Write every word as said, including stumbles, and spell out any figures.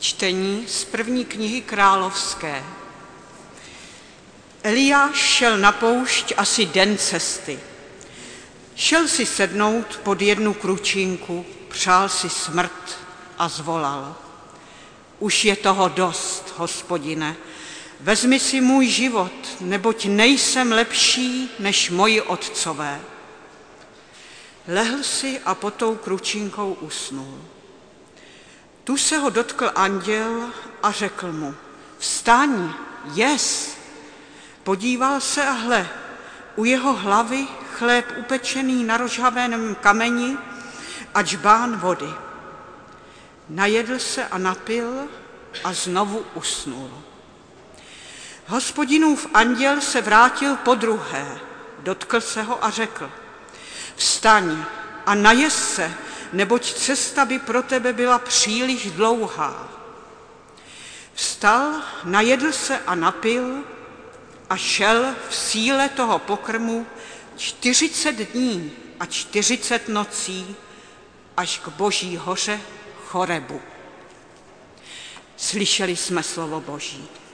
Čtení z první knihy Královské. Eliáš šel na poušť asi den cesty. Šel si sednout pod jednu kručínku, přál si smrt a zvolal. Už je toho dost, Hospodine, vezmi si můj život, neboť nejsem lepší než moji otcové. Lehl si a pod tou kručínkou usnul. Tu se ho dotkl anděl a řekl mu, vstaň, jes. Podíval se a hle, u jeho hlavy chléb upečený na rozžhaveném kameni a džbán vody. Najedl se a napil a znovu usnul. Hospodinův anděl se vrátil podruhé, dotkl se ho a řekl, vstaň a najez se, neboť cesta by pro tebe byla příliš dlouhá. Vstal, najedl se a napil a šel v síle toho pokrmu čtyřicet dní a čtyřicet nocí až k Boží hoře Chorebu. Slyšeli jsme slovo Boží.